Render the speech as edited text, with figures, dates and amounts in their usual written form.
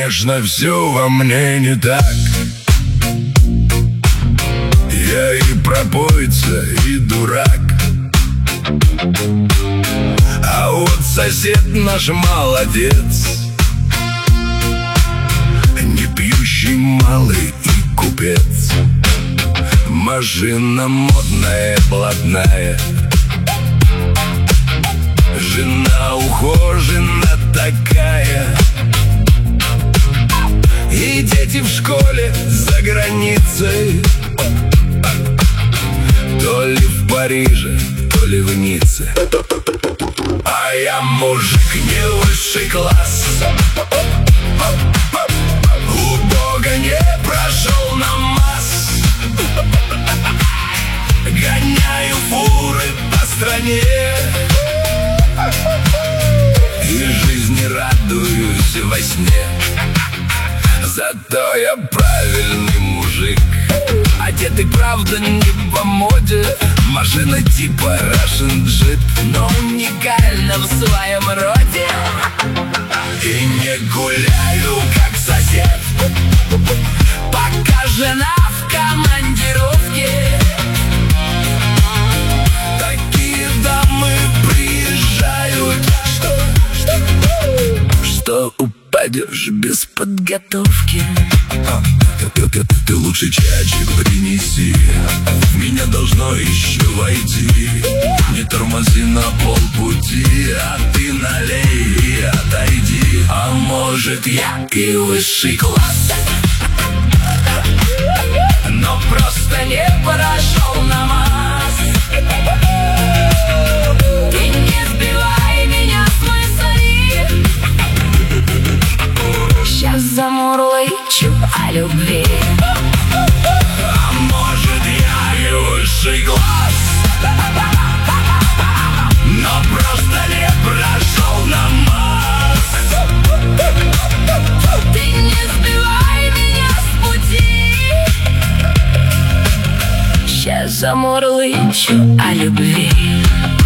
конечно, все во мне не так. Я и пропойца, и дурак. А вот сосед наш молодец, не пьющий малый и купец. Машина модная, блатная, жена ухожена такая, и дети в школе за границей, то ли в Париже, то ли в Ницце. А я мужик не высший класс, у Бога не прошел намаз. Гоняю фуры по стране и жизни радуюсь во сне. Зато я правильный мужик, одетый, правда, не по моде. Машина типа Russian Jeep, но уникальна в своем роде. И не гуляю, как сосед, пока жена в командировке. Такие дамы приезжают, что упадешь без подготовки. Ты лучше чайчик принеси, в меня должно еще войти. Не тормози на полпути, а ты налей и отойди. А может, я и высший класс, но просто не прошел намаз. И не сбивай меня с мысли, сейчас замурлычу о любви. А может, я и высший класс, но просто не прошел намаз. Ты не сбивай меня с пути, сейчас замурлычу о любви.